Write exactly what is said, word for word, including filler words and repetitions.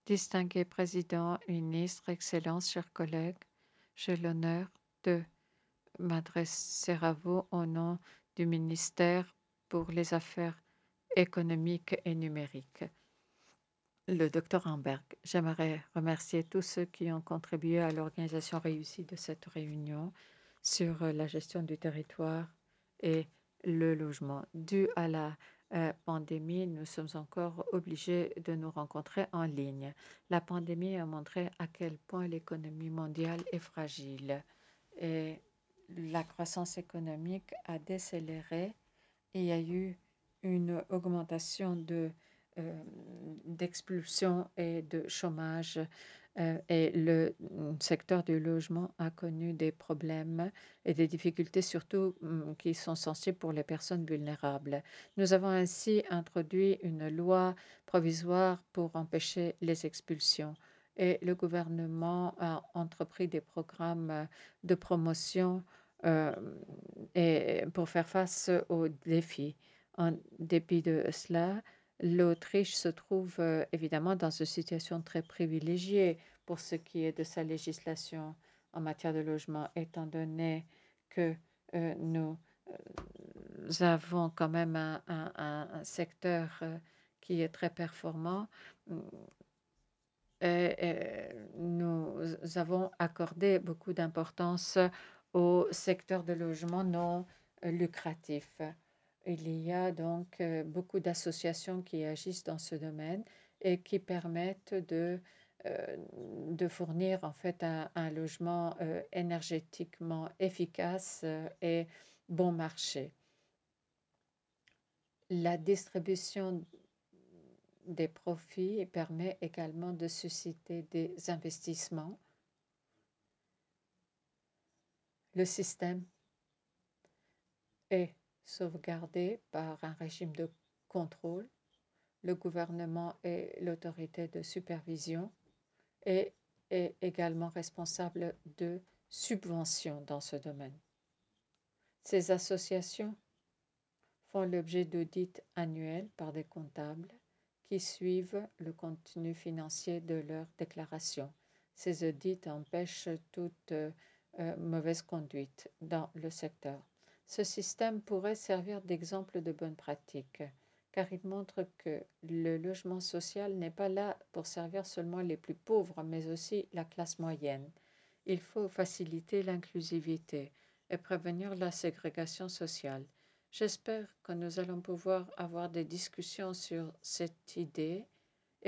Distingué président, ministre, Excellences, chers collègues, j'ai l'honneur de m'adresser à vous au nom du ministère pour les Affaires économiques et numériques, le docteur Hamberg. J'aimerais remercier tous ceux qui ont contribué à l'organisation réussie de cette réunion sur la gestion du territoire et le logement. Dû à la euh, pandémie, nous sommes encore obligés de nous rencontrer en ligne. La pandémie a montré à quel point l'économie mondiale est fragile et la croissance économique a décéléré et il y a eu une augmentation de, euh, d'expulsion et de chômage euh, et le secteur du logement a connu des problèmes et des difficultés surtout hum, qui sont sensibles pour les personnes vulnérables. Nous avons ainsi introduit une loi provisoire pour empêcher les expulsions et le gouvernement a entrepris des programmes de promotion euh, et pour faire face aux défis. En dépit de cela, l'Autriche se trouve euh, évidemment dans une situation très privilégiée pour ce qui est de sa législation en matière de logement, étant donné que euh, nous euh, avons quand même un, un- un- un secteur euh, qui est très performant. Et, et nous avons accordé beaucoup d'importance au secteur de logement non euh, lucratif. Il y a donc euh, beaucoup d'associations qui agissent dans ce domaine et qui permettent de, euh, de fournir en fait un, un logement euh, énergétiquement efficace euh, et bon marché. La distribution des profits permet également de susciter des investissements. Le système est sauvegardé par un régime de contrôle. Le gouvernement est l'autorité de supervision et est également responsable de subventions dans ce domaine. Ces associations font l'objet d'audits annuels par des comptables qui suivent le contenu financier de leurs déclarations. Ces audits empêchent toute euh, mauvaise conduite dans le secteur. Ce système pourrait servir d'exemple de bonne pratique, car il montre que le logement social n'est pas là pour servir seulement les plus pauvres, mais aussi la classe moyenne. Il faut faciliter l'inclusivité et prévenir la ségrégation sociale. J'espère que nous allons pouvoir avoir des discussions sur cette idée